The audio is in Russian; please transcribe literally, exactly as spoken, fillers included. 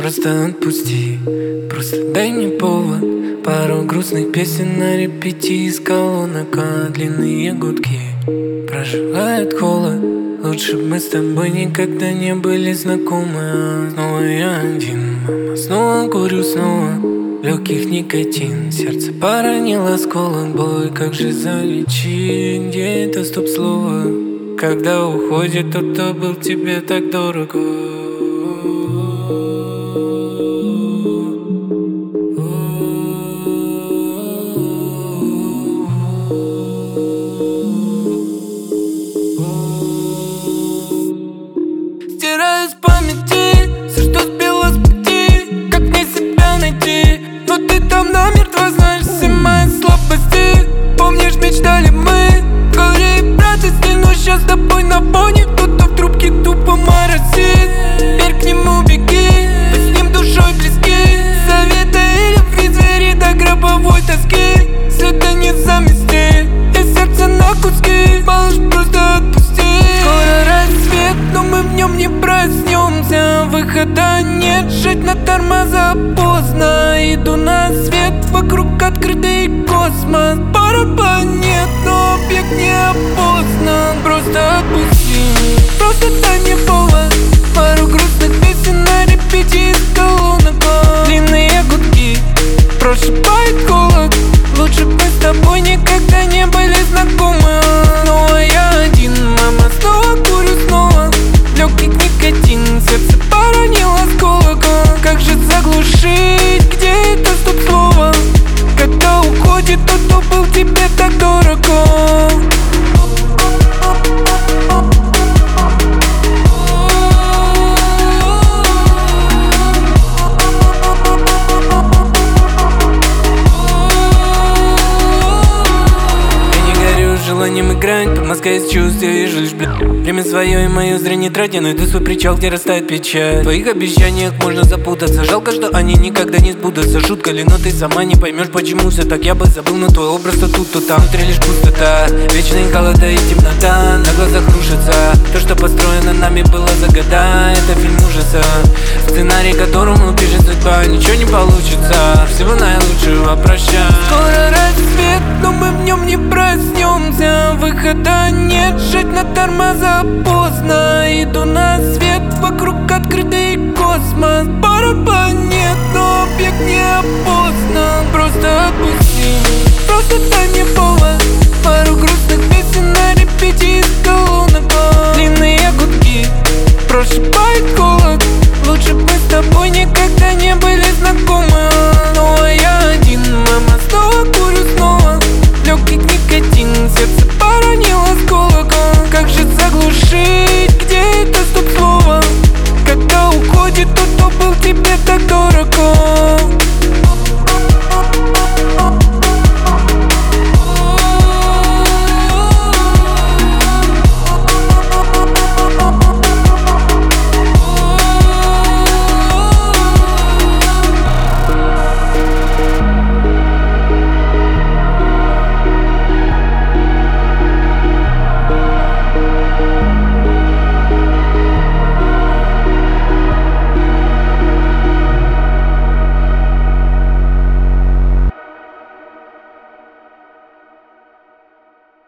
Просто отпусти, просто дай мне повод. Пару грустных песен на репите из колонок, а длинные гудки проживает холод. Лучше бы мы с тобой никогда не были знакомы. Снова я один, мама, снова курю, снова легких никотин. Сердце поранило осколок, бой, как же залечить? Где это стоп-слово? Когда уходит тот, кто был тебе так дорог. Стираю с памяти все, что сбило с пути. Как мне себя найти? Но ты там намертво знаешь все мои слабости. Помнишь, мечтали мы, говори, братец, не, но сейчас с тобой на фоне. Кто-то в трубке тупо моросит. Теперь к нему беги, вы с ним душой близки. Совета и любви, звери до гробовой тоски. Следа не замести, и сердце на куски. Малыш, просто отпусти. Скоро рассвет, но мы в нем не проснемся. Выхода нет, жить на тормоза поздно. Иду на свет, вокруг открытый космос. Пара планет, но объект не опознан. Просто отпусти, просто дай мне повод. Пару грустных песен на репите из колонок. Длинные гудки прошибает холод. Лучше бы с тобой никогда не были знакомы. Снова я один, мама, снова курю, снова легкий никотин. Сердце поранило осколок. Как же заглушить? Где это стоп-слово? Когда уходит тот, кто был тебе так дорог. Желанием играть, под мозга из чувств я вижу лишь, блядь, время свое и мое зрение тратя. Найду свой причал, где растает печаль. В твоих обещаниях можно запутаться. Жалко, что они никогда не сбудутся. Шутка ли, но ты сама не поймешь, почему все так. Я бы забыл, но твой образ то тут, то там. Внутри лишь пустота, вечные голода и темнота. На глазах рушится то, что построено нами было за года. Это фильм ужаса, сценарий, которому пишет судьба. Ничего не получится, всего наилучшего, прощай. Скоро рассвет, но мы в нем не проснемся. Выхода нет, жить на тормоза поздно. Иду на свет, вокруг открытый космос. Пара планет, но объект не опознан. Просто отпусти, просто дай мне повод.